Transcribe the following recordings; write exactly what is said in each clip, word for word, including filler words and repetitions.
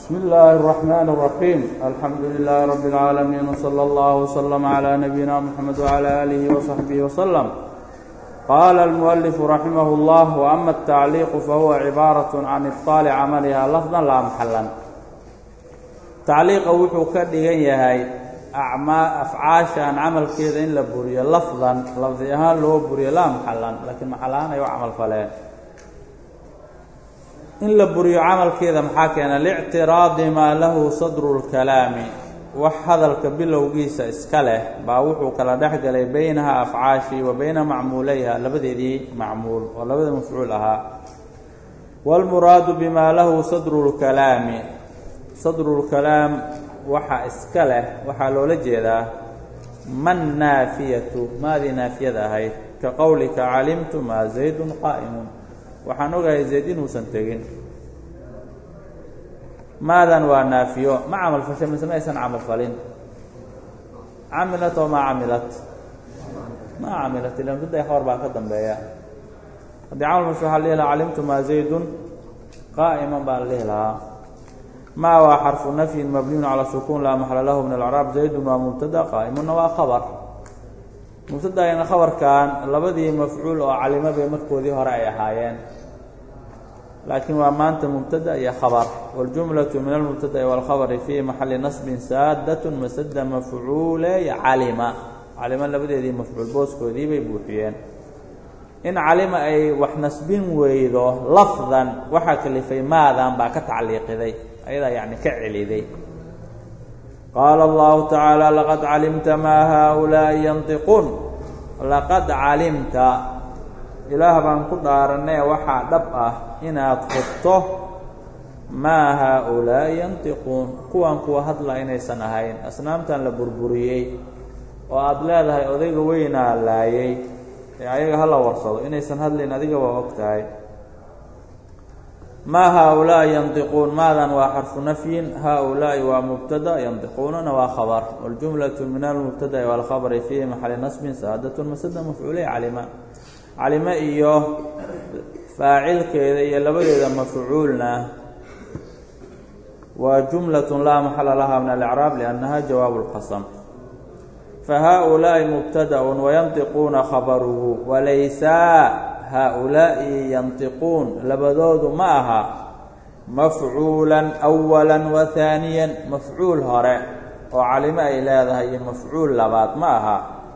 بسم الله الرحمن الرحيم الحمد لله رب العالمين وصلى الله وسلم على نبينا محمد وعلى آله وصحبه وسلم. قال المؤلف رحمه الله: وأما التعليق فهو عبارة عن إبطال عملها لفظا لا محلا. تعليق wuxuu ka dhigan yahay afcaashan camalkeeda in la buriyo lafdan lafdi ahaan loo buriyo la maxalan laakiin maxalaan ay amal faleen in la buriyo camalkeeda maxaa keena li'tiraadi ma lahu sadrul kalaami wax hadalka bilowgiisa iska leh baa wuxuu kala dhaxgalay baynaha afcaashi wa bayna macmuulayha labadeedii macmuul oo labada mafcuul ahaa wal muraadu bima lahu sadrul kalaami sadrul kalaam waxa iska leh waxa loola jeedaa man naafiyatu maadi naafiyada ahayd ka qowlika calimtu ma zaydun qaa'imun waxaan ogahay zayd inuusan tegin maadan waa naafiyo ma camal fashay mise ma aysan camal falin camilat oo ma camilat ma camilat ilan dadday khabar baa ka dambeeya haddii camal fasho waxaa lihi lahaa calimtu ma zaydun qaa'iman baan lihi lahaa ما هو حرف نفي مبني على السكون لا محل له من الإعراب زيد ومبتدا قائم وخبر مبتدا يعني خبر كان لبدي مفعول وعلم بمركوذي هراء حيان لكن وما أنت مبتدا يا خبر والجملة من المبتدا والخبر في محل نصب سادة مسد مفعول علم علم لبدي دي مفعول بوسكو دي بيبوحيان إن علم أي وحنسب ويذو لفظا وحك اللي في ماذا باك تعليق ذي أيضا يعني كعلي ذي. قال الله تعالى: لقد علمت ما هؤلاء ينطقون. لقد علمت إله بان قدارنا وحا دبأ إن أدخطه ما هؤلاء ينطقون كوان كوا هدلا إني سنهين أسنامتا لبربريي وأدلادها أذيق وينا لايي ayaga hala warsado inaysan hadlayn adiga waa ogtahay ma haula yantiqun maadan waa xarfu nafyin haula waa mubtada yantiquna waa khabar wal jumlatu min al mubtada wal khabar fi mahall nasb saadatun masadda maf'ulay alima alima iyo faa'ilkeeda iyo labadeeda maf'ulna wa jumlatun la mahalla laha min al i'rab li'annaha jawab al qasam. فهؤلاء مبتدأ وينطقون خبره وليس هؤلاء ينطقون لبدود معها مفعولا أولا وثانيا مفعول هراء وعلم إلى هذا مفعول لبات معها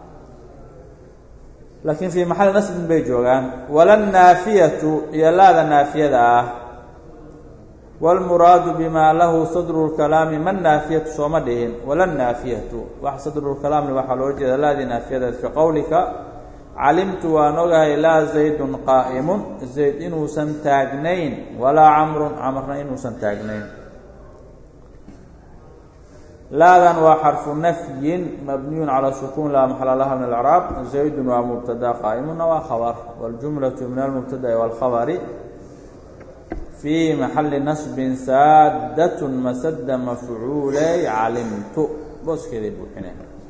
لكن في محل نصب بيجوغان ولا النافية يلا النافية والمراد بما له صدر الكلام من نافية صمدهن ولا النافية وح صدر الكلام وحل وجه الذي نافية كقولك علمت ونغى لا زيد قائم زيد إنه سنتاجنين ولا عمرو عمرنا إنه سنتاجنين لا ذن وحرف نفي مبني على السكون لا محل لها من الإعراب زيد ومبتدا قائم وخبر والجملة من المبتدا والخبر في محل نصب سادة مسد مفعولي علمت بس كده بوحنا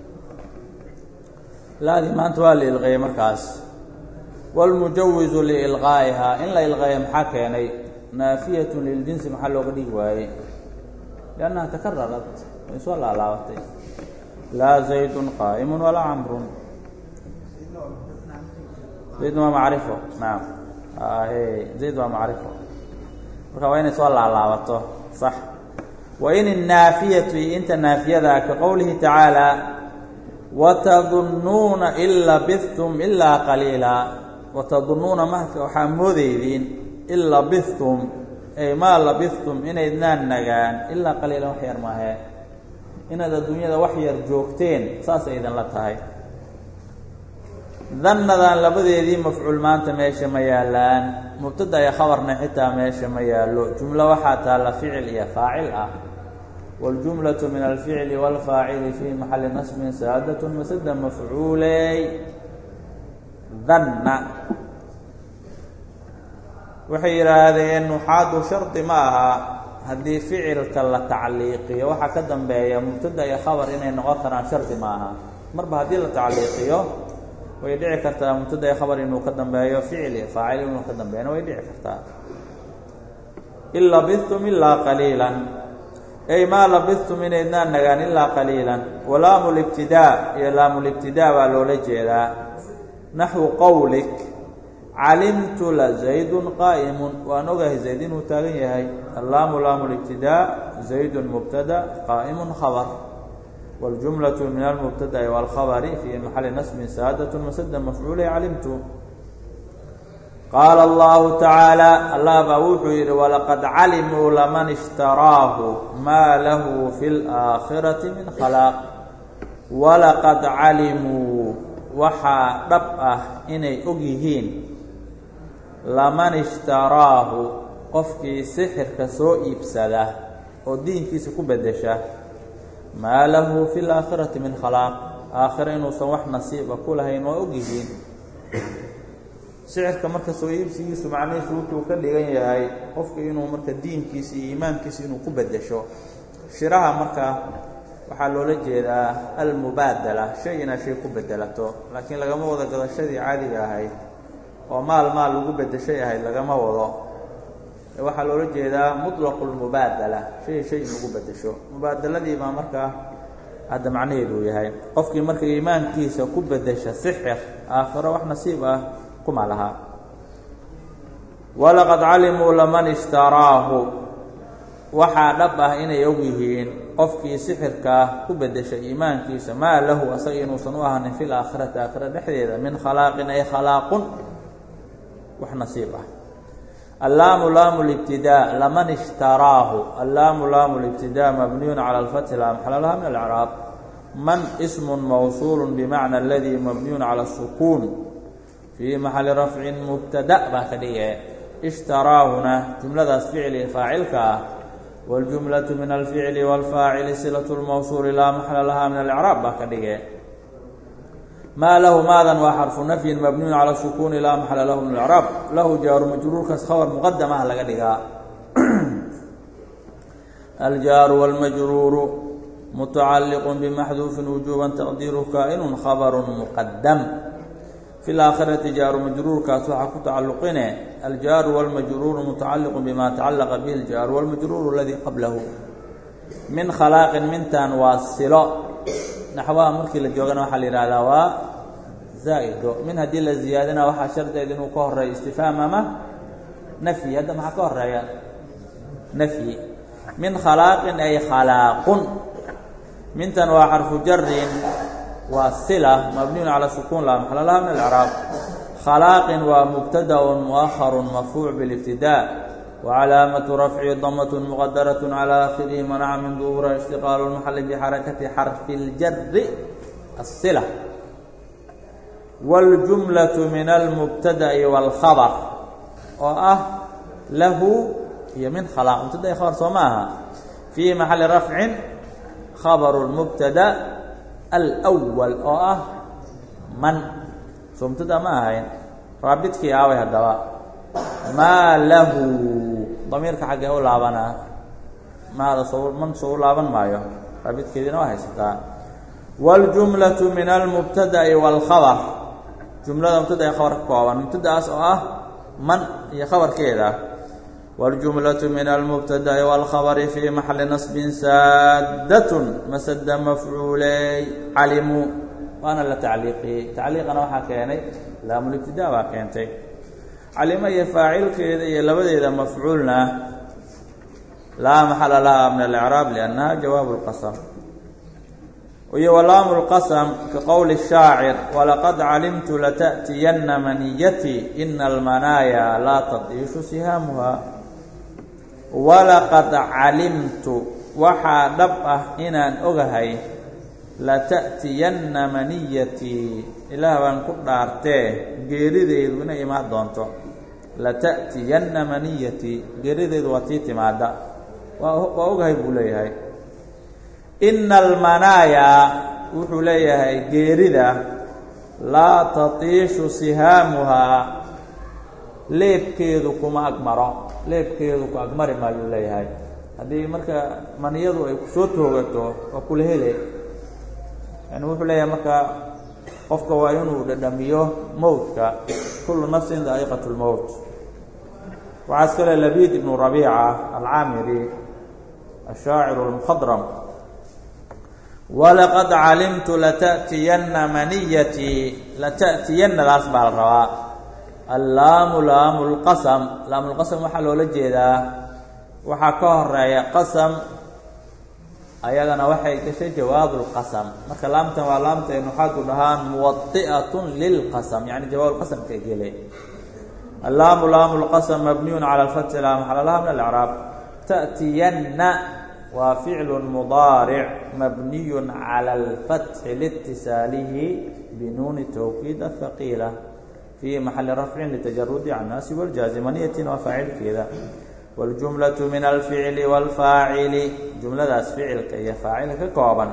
لازم أنت والي الغي مركز والمجوز لإلغائها إن لا إلغاء محاكا يعني نافية للجنس محل وقديه واي لأنها تكررت يسوى على وقتي لا زيد قائم ولا عمرو زيد ما معرفه نعم آه زيد ما معرفه وين سؤال على صح وإن النافية أنت نافية كقوله تعالى وتظنون إلا بثتم إلا قليلا وتظنون ما حمودين إلا بثتم أي ما لبثتم إن إذنان نجان إلا قليلا وحير ما هي إن هذا الدنيا وحير جوكتين ساس إذن لا تهي ظن ذا لبدي ذي مفعول ما أنت ماشي ميالان مبتدا يا خبرنا حتى ماشي ميالو جملة وحتى لفعل يا فاعل أه والجملة من الفعل والفاعل في محل نصب سادة مسد مفعولي ظن وحير هذه إنه حاد شرط معها هذه فعل كلا تعليقية وحكدم بها مبتدا يا خبر إنه نغفر عن شرط معها مربع هذه التعليقية ويدعي كرتا مبتدا خبر انه قدم بها فعل فاعل انه قدم بها ويدعي كرتا الا بثم الا قليلا ay maa labistum inaydnaan nagaan ilaa qaliilan. walaamu libtidaa iyo laamu libtidaa baa loola jeedaa naxwu qowlik calimtu la zaydun qaa'imun, waan ogahay zayd inuu taagan yahay. allaamu laamu libtidaa zaydun mubtada qaa'imun khabar, waljumlatu min almubtada'i waalkhabari fii maxali nasbin saadatun masada mafcuulay calimtu. qaala allahu tacaala, allah baa wuxuu yidhi walaqad calimuu laman ishtaraahu maa lahu fi laakhirati min khalaaq. walaqad calimuu waxaa dhab ah inay og yihiin laman ishtaraahu qofkii sixirka soo iibsada oo diinkiisa ku beddesha maa lahu fi laakhirati min khalaaq, aakhira inuusan wax nasiiba ku lahayn waa og yihiin. sixirka marka soo iibsigiisu macnihiisu wuxuu ka dhigan yahay qofka inuu marka diinkiisa iyo iimaankiisa inuu ku beddesho. shiraha marka waxaa loola jeedaa almubaadala, shay inaad shay ku bedelato, laakiin lagama wado gadashadii caadiga ahayd oo maal maal lagu beddeshay ahayd lagama wado. waxaa loola jeedaa mutlaqu lmubaadala, shay shay in lagu beddesho. mubaadaladii baa markaa hadda macnaheedu yahay qofkii marka iimaankiisa ku beddesha sixir, aakhiro wax nasiib ah kuma laha. walaqad calimuu laman ishtaraahu waxaa dhab ah inay og yihiin qofkii sixirkaa ku beddesha iimaankiisa maa lahu asaga inuusan u ahanin fi laakhirati aakhira dhexdeeda min khalaaqin ay khalaaqun wax nasiib ah. allaamu laamu libtidaa laman ishtaraahu, allaamu laamu libtidaa mabniyun cala alfathi laa maxala laha min alcraab. man ismun mawsuulu bimacna aladii mabniyun cala asukuun fii maxali rafcin mubtada baa ka dhige. ishtaraahuna jumladaas ficli faacilka ah, waljumlatu min alficli waalfaacili silatu lmawsuuli laa maxala laha min alcraab baa ka dhige. maa lahu maadan waa xarfu nafyin mabniyun cala sukuuni laa maxala lahu min alcraab. lahu jaaru majruurkaas khabar muqadamaha laga dhigaa. aljaaru wاlmajruuru mutacaliqun bimaxduufin wujuuban taqdiiruhu kaa'inun khabarun muqadam. fi laakhirati jaaru majruurkaas waxaa ku tacalluqine aljaaru wاlmajruuru mutacaliqun bima tacalaqa bihi aljaaru wاlmajruuru aladii qablahu. min khalaaqin mintan waa silo, naxwaha markii la joogana waxaa la yihahdaa waa zaa'ido. min haddii la ziyaadina waxaa shardeed inuu ka horeeyo istifhaam ama nafyi. hadda maxaa ka horeeya nafyi. min khalaaqin ay khalaaqun. mintan waa xarfu jarin waa sila mabniyun cala sukuun laa maxala laha min alcraab. khalaaqin waa mubtadaun mu'aharun marfuuc bilibtidaa وcalaamaةu rafci damaة mqadaraة calى akhirihi manaca min duhura ishtiqaalu اlmaxali bxarakati xarfi اljari الsila. wاljumlaة min almubtada'i wاlkhabr oo ah lahu iyo min khalaq mubtada i khabar soo ma aha. fii maxali rafcin khabru اlmubtada alأwal oo ah man, soo mubtada ma ahayn. raabidkii aaway haddaba maa lahu damiirka xaggee u laabanaa, maada soo man soo u laaban maayo, raabidkeediina waa haysataa. wاljumlaةu min almubtada'i wاlkhabr, jumlada mubtada ee khabar ka kooban, mubtadaas oo ah man iyo khabarkeeda. wاljumlaةu min almubtada'i wاlkhabri fii maxali nasbin saaddatun masada mafcuuley calimuu, waana la tacliiqiyey. tacliiqana waxaa keenay laamulibtidaa baa keentay. calimo iyo faacilkeeda iyo labadeeda mafcuulna laa maxala laha min alcraab liannaha jawaabu اlqasam. iyo walaamu اlqasm ka qowli الshaacir walaqad calimtu lata'tiyanna maniyatii ina almanaaya laa tadiishu sihaamuha. walaqad calimtu waxaa dhab ah inaan ogahay lata'tiyanna maniyatii, ilaah baan ku dhaartee geerideedu inay imaan doonto. lata'tiyanna maniyatii, geerideedu waa tii timaada, waa ogahay buu leeyahay. ina almanaayaa wuxuu leeyahay geerida laa tatiishu sihaamuhaa, leebkeedu kuma agmaro, leebkeedu ku agmari maayuu leeyahay. haddii marka maniyadu ay kusoo toogato waa kula hele. yani wuxuu leeyahay marka qofka waa inuu dhadhamiyo mowtka, kullu nafsin daa'iqatu lmowt. waxaa iskale labiid ibnu rabiica alcaamiri الشاacر المخضرم ولqad calimtu لتأتiyana maniytي لتأتiyana daas baa la rabaa allaamu laamu اlqasm laamu اlqasm waxaa loola jeedaa waxaa ka horeeya qasm ayadana waxay gashay jawaab اlqasm marka laamtan waa laamta ay nuxaadu dhahaan muwaطi'aة lilqasm yani jawaab اlqasmka gele allaamu laamu اlqasm mabniy calى اlfathi laa maxala laha min اlإcraab تأتiyana waa ficl mudaaric mabniy calى اlfathi liitisaalihi binuuni tawkiid ahaqiila fii maxali rafcin litajarudi can naasi wاljaazi maniyatin waa faacilkeeda wاljumlaة min alficli wاlfaacili jumladaas ficilka iyo faacilka ka kooban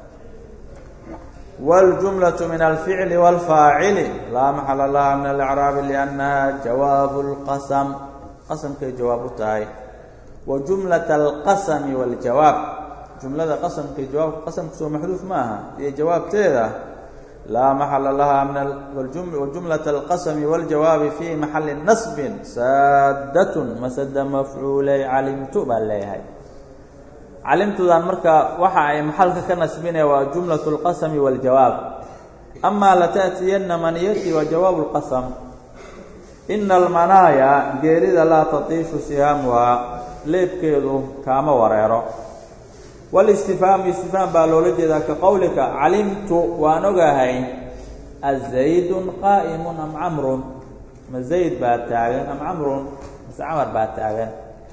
wاljumlaة min alficli wاlfaacili laa maxala laha min اlإcraabi liأnnaha jawaab اlqasm qasamkay jawaab u tahay wajumlaة alqasmi wاljawaab jumlada qasamka iyo jawaabka qasamka soo maxduuf ma aha iyo jawaabteeda laa maxala laha min wajumlaة alqasmi wاljawaabi fii maxali nasbin saadaة masada mafcuulay calimtu baa leeyahay calimtudan marka waxa ay maxalka ka nasbinaya waa jumlaة اlqasmi wاljawaab ama latأtiyana maniyati wa jawaab اlqasm ina almanaaya geerida laa tatiishu sihaamuha leebkeedu kaama wareero walistifhaam istifhaam baa loola jeedaa ka qowlika calimtu waan ogahay azaydun qaa'imun am camrun ma zayd baa taagan am camrun mase camar baa taagan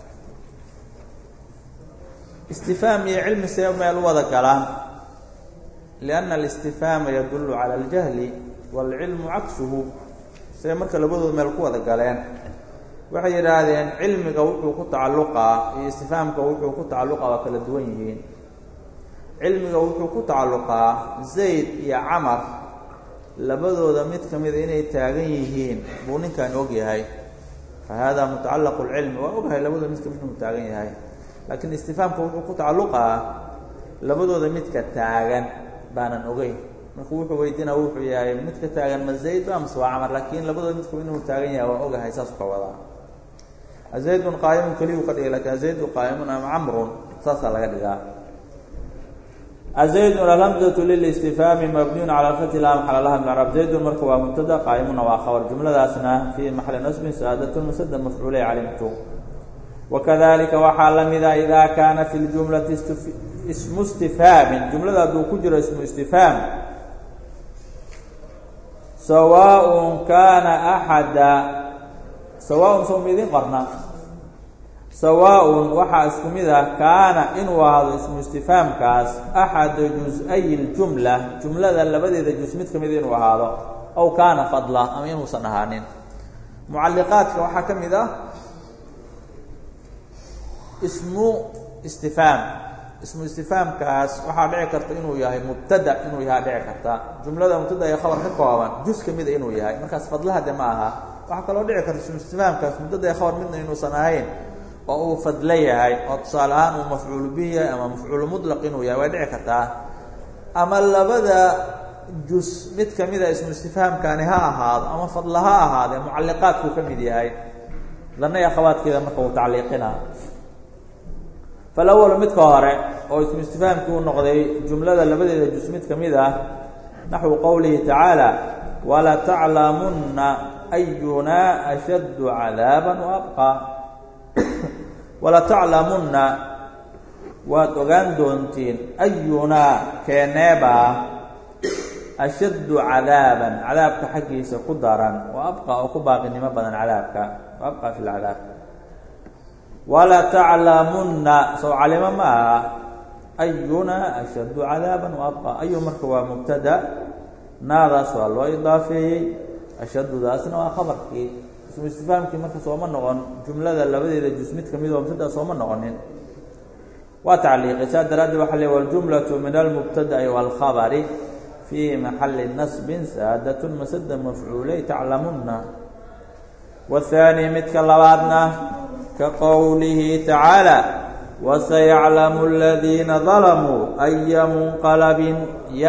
istifhaam iyo cilmi see meel u wada galaan lianna alistifhaama yadullu cala aljahli waalcilmu cagsuhu see marka labadooda meel ku wada galeen waxay yidhaahdeen cilmiga wuxuu ku tacalluqaa iyo istifhaamka wuxuu ku tacalluqaa waa kala duwan yihiin cilmiga wuxuu ku tacalluqaa zayd iyo camar labadooda mid ka mida inay taagan yihiin buu ninkan og yahay fa haadaa mutacallaqu lcilmi waa ogahay labadooda mid kamid inuu taagan yahay laakiin istifhaamka wuxuu ku tacalluqaa labadooda midka taagan baanan ogeyn marka wuxuu weydiinaa wuxuu yahay midka taagan ma zayd ba mase waa camar laakiin labadooda mid kamid inuu taagan yahay waa ogahay saas ka wadaa azaydun qaa'imun keliyu ka dhigay lakin azaydu qaa'imun am camrun saasaa laga dhigaa azaydun alhamzatu lilistifhaami mabniyun cala alfathi laa maxala laha min icraab zaydun marka waa mubtada qaa'imuna waa khabar jumladaasna fii maxali nasbin saadatun masada mafcuulay calimtu wakadalika waxaa la mida idaa kaana fi ljumlati ismu istifhaamin jumlada hadduu ku jiro ismu istifhaam sawaaءun kaana axada sawaaun soo midin qorna sawaaءun waxaa isku mid ah kaana inuu ahaado ismu istifhaamkaas axada juz-ay اljumla jumlada labadeeda juz mid ka mid inuu ahaado aw kaana fadla ama inuusan ahaanin mucalliqaadka waxaa ka mid ah ismu istifhaam ismu istifhaamkaas waxaa dhici karta inuu yahay mubtada inuu yahaa dhici karta jumlada mubtada ee khabar ka kooban juz ka mida inuu yahay markaas fadlaha de ma aha waxaa kaloo dhici karta ismu istifhaamkaas mubtada ee khabar midna inuusan ahayn oo uu fadlo yahay oo tusaale ahaan uu mafcuulu bihi yahay ama mafcuulu mutlaq inuu yahay way dhici kartaa ama labada juz mid ka mida ismu istifhaamkaani ha ahaado ama fadla ha ahaadee mucalliqaadkuu ka mid yahay dana iyo akhawaadkeeda marka uu tacliiqina falawal midka hore oo ismu istifhaamkii u noqday jumlada labadeeda juz mid ka mid ah naxwu qowlihi tacaala walataclamunna ayunaa ashaddu cadaaban waabqaa walataclamunna waad ogaan doontiin ayunaa keeneebaa ashaddu cadaaban cadaabka xaggiisa ku daran wa abqaa oo ku baaqinimo badan cadaabka wa abqaa fi lcadaab walataclamunna sow calimo ma aha ayunaa ashaddu cadaaban wa abqaa ayu marka waa mubtada naadaas waa loo idaafeeyey ashaddudaasna waa khabarkii ismu istifhaamkii marka sooma noqon jumlada labadeeda juz mid ka mid oo mubtada sooma noqonin waa tacliiqi saa daraaddeed waxa le waljumlatu min almubtada'i waalkhabari fii maxali nasbin saadatun masada mafcuulay taclamunna wahaani midka labaadna ka qowlihi tacaala wasayaclamu aladiina dalamuu aya munqalabin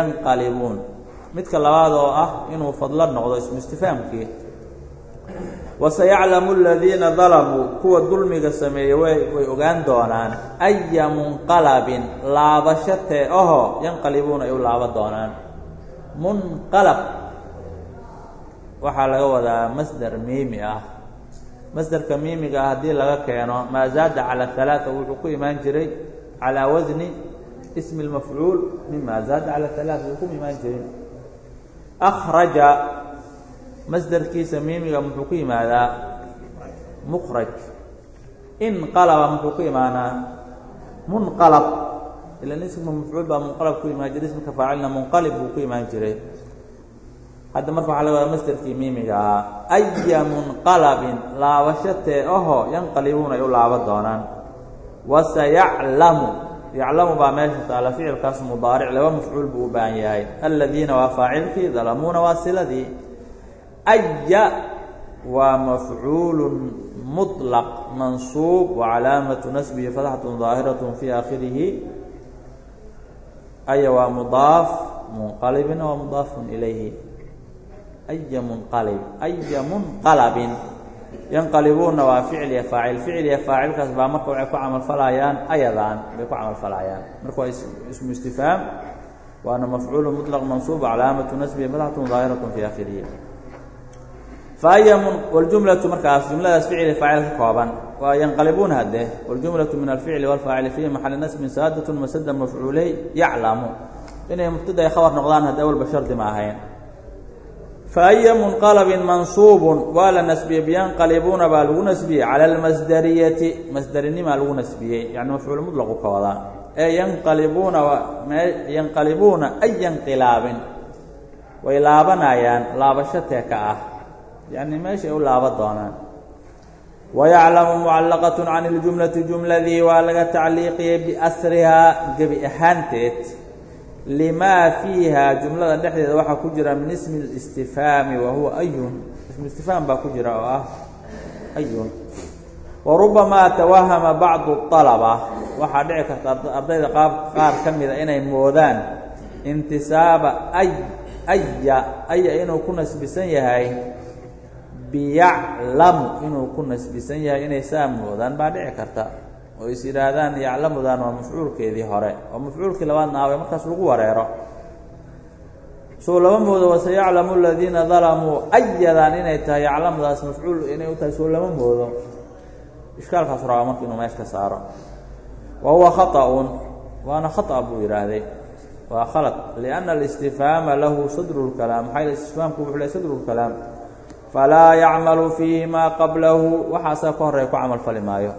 yanqalibuun midka labaad oo ah inuu fadlo noqdo ismu istifhaamkii wasayaclamu aladiina dalamuu kuwa dulmiga sameeyey way way ogaan doonaan aya munqalabin laabasho tee aho yanqalibuuna ay u laaba doonaan. munqalab waxaa laga wadaa masdar miimi ah. masdarka miimiga ah haddii laga keeno maa zaada cala halaaa wuxuu ku imaan jiray calaa wasni ismi lmafcuul mima zaada cala halaaa wuu ku imaan jiray. akhraja masdarkiisa miimiga muxuu ku yimaadaa mukraj. inqalaba muxuu ku imaanaa munqalab, ilan ismka mafcuul baa munqalab ku imaan jiray, ismka faacilna munqalib buu ku imaan jiray. hadda marka waxaa laga wadaa masdarkii miimiga ahaa aya munqalabin laabasho tee aho yanqalibuuna ay u laaba doonaan. wasayaclamu yaclamu baa meesha taala ficilkaas mudaaric laba mafcuul buu u baahan yahay. aladiina waa faacilkii, dalamuuna waa siladii. aya waa mafcuul muطlaq mansuub wacalaamatu nasbihi fatxatu ظaahiraة fii aakhirihi. aya waa mudaaf, munqalibina waa mudaafun ilayhi. aya munqalib aya munqalabin yanqalibuuna waa ficil iyo faacil. ficil iyo faacilkaas baa marka waxay ku camalfalayaan ayadaan bay ku camalfalayaan. marka waa ismu istifhaam waana mafcuul muطlaq mansuub calaamatu nasbihi fatxatu ظaahiraة fii aakhirihi. faaya wاljumlaةu markaas jumladaas ficil faacil ka kooban waa yanqalibuuna hadde. wاljumlaةu min alficli wاlfaacili fii maxali nasbin saadaة masada mafcuuley yaclamu inay mubtada ay khabar noqdaan hadda awalba shardi ma ahayn. faaya munqalabin mansuubun waa la nasbiyey biyanqalibuuna baa lagu nasbiyey cala almasdariyati masdarinimaa lagu nasbiyey yani mafcuul muطlaqu ka wadaa. ee yanqalibuuna yanqalibuuna aya nqilaabin way laabanayaan laabasho tee ka ah yani meeshay u laaba doonaan. wayaclamu mucallaqaة can اljumlati jumladii waa laga tacliiqiyey biasrihaa gebi ahaanteed limaa fiiha jumlada dhexdeeda waxaa ku jira min ismi اlistifhaami wa huwa ayun. ismu istifhaam baa ku jira oo ah ayun. warubamaa tawahama bacdu طalaba waxaa dhici karta ardayda qaab qaar ka mida inay moodaan intisaaba ay aya aya inuu ku nasbisan yahay biyaclamu inuu ku nasbisan yahay inay saa moodaan baa dhici karta oo is yidhaahdaan yaclamudan waa mafcuulkeedii hore oo mafcuulkii labaadna aabay markaas lagu wareero. soo lama moodo wasayaclamu aladiina dalamuu ayadan inay tahay yaclamudaas mafcuul inay u tahay soo lama moodo. ishkaalkaas rabaa marka inuu meesh ka saaro. wa huwa khaطأun waana khaطأ buu yidhaahday waa khalad liأnna اlistifhaama lahu sadru اlkalaam maxaa yeel istifhaamku wuxuu lehay sadru اlkalaam falaa yacmalu fiihi maa qablahu waxaasaa ka horey ku camal fali maayo.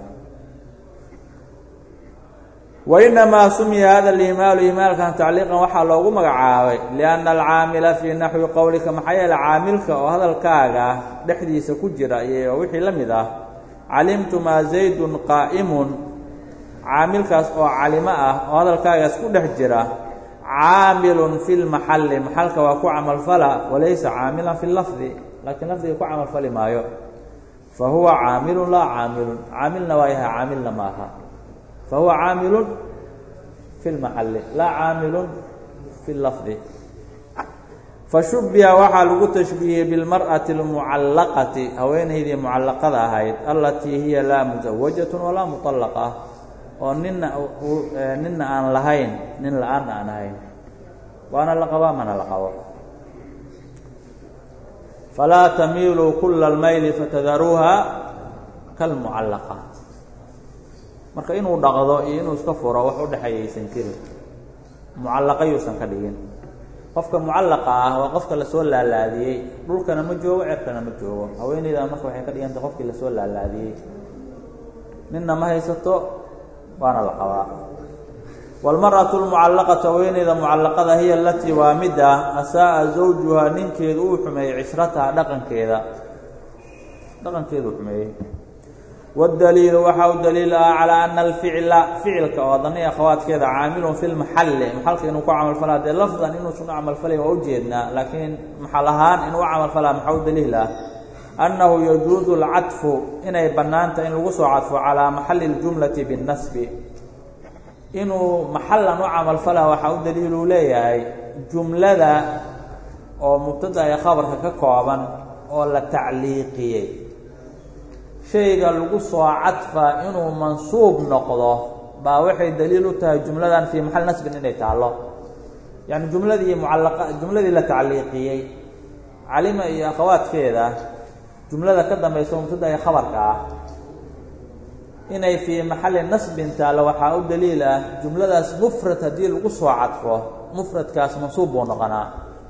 wainamaa sumiya hada اlihmaalu ihmaalkan tacliiqan waxaa loogu magacaabay liأnna alcaamila fii naxwi qowlika maxaa yeele caamilka oo hadalkaaga dhexdiisa ku jira iyo wixii la mid ah calimtu maa zaydun qaa'imun caamilkaas oo calimo ah oo hadalkaagaas ku dhex jira caamilun fi lmaxalli maxalka waa ku camalfala walaysa caamilan fi lafdi laakiin lafdiga ku camalfali maayo. fa huwa caamilun laa caamilun caamilna waa yahay caamilna ma aha. fahuwa caamilun fi lmaxalli laa caamilun fi lafdi. fashubiha waxaa lagu tashbiihiyey bilmar'ati اlmucallaqati haweenaydii mucallaqada ahayd allatii hiya laa musawajat walaa muطallaqa oo nina nina aan lahayn nin la-aan aan ahayn waana la qabaa mana la qabo. falaa tamiiluu kula اlmayli fatadaruuha kalmucallaqa. marka inuu dhaqdo iyo inuu iska furo wax u dhexeeyaysan jirin mucallaqa yuusan ka dhigin. qofka mucallaqa ah waa qofka lasoo laalaadiyey dhulkana ma joogo cerkana ma joogo. haweeneyda marka waxay ka dhigantay qofkii lasoo laalaadiyey ninna ma haysato waana la qabaa. wاlmarأaةu اlmucallaqatu haweeneyda mucallaqada hiya alatii waa mida asaa'a zawjuhaa ninkeedu uu xumeeyey cishrataha dhaqankeeda dhaqankeedu xumeeyey. wاdaliilu waxaa u daliil ah calىa ana alficla ficilka oo dani akhawaadkeeda caamilun fi lmaxalli maxalka inuu ku camalfalaa dee lafdan inuusan u camalfalayn waa ujeednaa laakiin maxal ahaan inuu u camalfalaa maxaa u daliil ah annahu yajuuzu اlcadfu inay bannaanta in lagu soo cadfo calىa maxali اljumlati biاnnasbi. inuu maxalan u camalfalaa waxaa u daliiluu leeyahay jumlada oo mubtada ee khabarka ka kooban oo la tacliiqiyey shayga lagu soo cadfaa inuu mansuub noqdo baa waxay daliil u tahay jumladan fii maxal nasbin inay taallo yacni jumladii mucallaqa jumladii la tacliiqiyey calima iyo akhawaadkeeda jumlada ka dambaysa mubtada ee khabarka ah inay fii maxalli nasbin taallo waxaa u daliil ah jumladaas mufrad haddii lagu soo cadfo mufradkaas mansuub buu noqonaa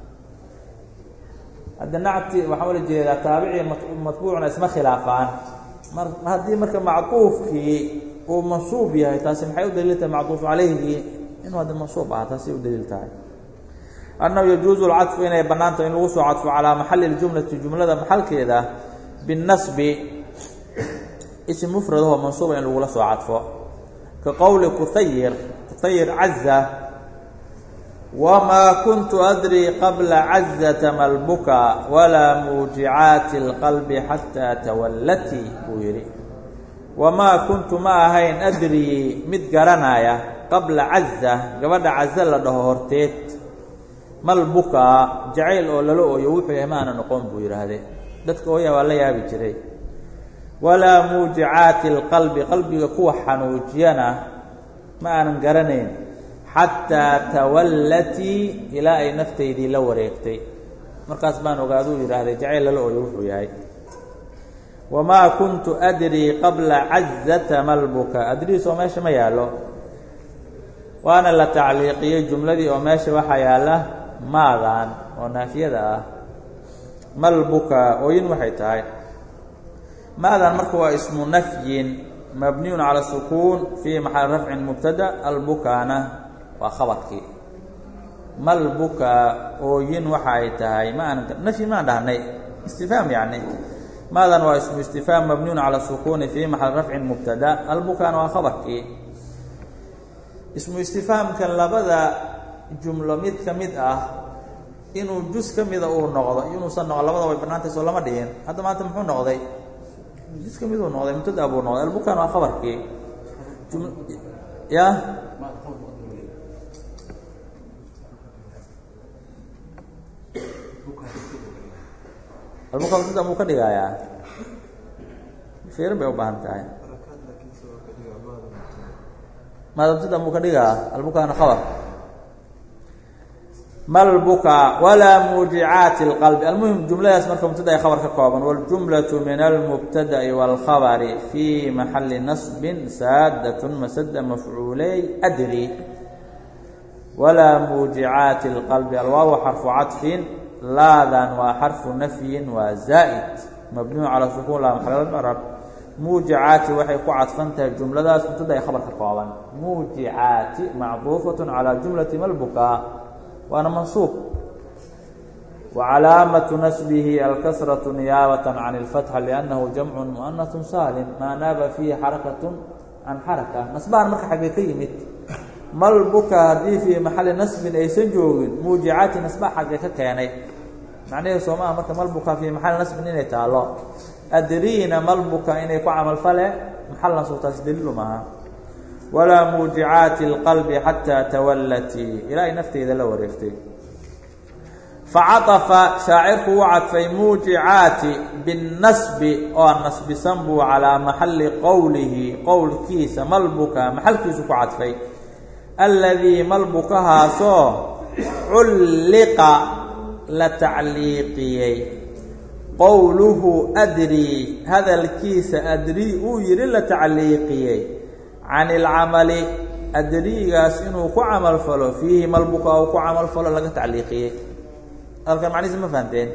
hadda nacti waxaa ula jeedaa taabicii matbuucna isma khilaafaan mar haddii marka macduufkii uu mansuub yahay taasi maxay u daliil tahay macduuf calayhigii inuu hadda mansuub aha taasi u daliil tahay annahu yajuuzu lcadfu inay bannaantaho in lagu soo cadfo calaa maxalli ljumlati jumlada maxalkeeda binnasbi ism mufradaho mansuuba in lagula soo cadfo ka qowli kuhayir kuhayir caza wamaa kuntu adrii qabla cazata malbuka walaa muujicaati اlqalbi xataa tawallati buu yidhi wamaa kuntu ma ahayn adrii mid garanaya qabla caza gabadha caza la dhaho horteed malbuka jacayl oo lala ooyo wuxuu yahay ma aana noqon buu yidhaahdee dadka ooya waa la yaabi jiray walaa muujicaati اlqalbi qalbiga kuwa xanuujiyana ma aanan garanayn xataa tawallatii ilaa ay naftaydii la wareegtay markaas baan ogaaduu yidhaahday jacayl lala ooyo wuxuu yahay wamaa kuntu adrii qabla cazata malbuka adriis oo meesha ma yaallo waana la tacliiqiyey jumladii oo meesha waxaa yaalla maadan oo naafiyada ah malbuka ooyin waxay tahay maadan marka waa ismu nafyin mabniyun cala sukuun fii maxali rafcin mubtada albukana waa khabarkii malbuka ooyin waxa ay tahay ma aan nafyi maan dhahnay istifhaam yacni maadan waa ismu istifhaam mabniyun cala sukuuni fii maxali rafcin mubtada albukana waa khabarkii ismu istifhaamkan labada jumlo mid ka mid ah inuu jus ka mida uu noqdo inuusan noqon labada way bannaantay soo lama dhihin hadda maanta muxuu noqday jus ka mid uu noqday mubtada buu noqday albukana waa khabarkii ya albuka mubtada muu ka dhigayaa fiirin bay u baahan tahay maada mubtada muu ka dhigaa albukana khabar malbuka walaa muujicaati اlqalbi almuhim jumladaas marka mubtada ay khabar ka kooban waاljumlaةu min almubtada'i wاlkhabari fii maxali nasbin saadaة masada mafcuuley adri walaa muujicaati اlqalbi alwaaw xarfu caطfin laadan waa xarfu nafyin waa zaa'id mabniyu calaa sukuun laa maxala lmcrab muujicaati waxay ku cadfan tahay jumladaas mubtada ay khabar ka kooban muujicaati macduufaة calaa jumlati malbuka waana mansuub wacalaamatu nasbihi alkasraةu niyaabaة can اlfatxa liannahu jamcu muanaثu saalim maa naaba fiihi xarakatu can xaraka nasbahan marka xaggee ka yimid malbuka haddii fii maxali nasbin aysan joogin muujicaati nasba xaggee ka keenay macnaheedu soo maaha marka malbuka fii maxali nasbin inay taalo adriina malbuka inay ku camalfale maxal nasubtaas daliilu maaha walaa muujicaati اlqalbi xataa tawallatii ilaa ay nafteeda la wareegtay facaطafa shaacirku u cadfay muujicaati biاnnasbi oo nasbisan buu calaa maxali qowlihi qowlkiisa malbuka maxalkiisu ku cadfay alladii malbukahaasoo culliqa la tacliiqiyey qowluhu adrii hadalkiisa adrii uu yidhi la tacliiqiyey can ilcamali adriigaas inuu ku camal falo fiihi malbuka uu ku camal falo laga tacliiqiyey halkan macnihiisa ma fahanteen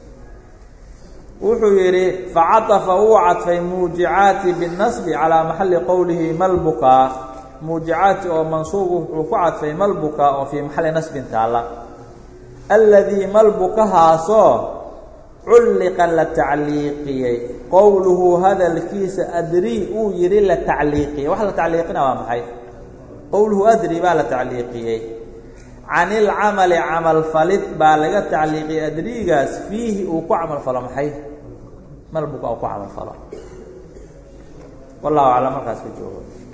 wuxuu yidhi facaطafa uu cadfay muujicaati biاnnasbi calaa maxali qowlihi malbuka muujicaati oo mansuub wuxuu ku cadfay malbuka oo fii maxali nasbin taalla alladii malbukahaasoo culliqa la tacliiqiyey qowluhu hadalkiisa adrii uu yidhi la tacliiqiyey wax la tacliiqina waa maxay qowluhu adrii baa la tacliiqiyey can ilcamali camalfalid baa laga tacliiqiyey adriigaas fiihi uu ku camalfalo maxay malbuka uu ku camalfalo wallahu aclam markaas ka joogo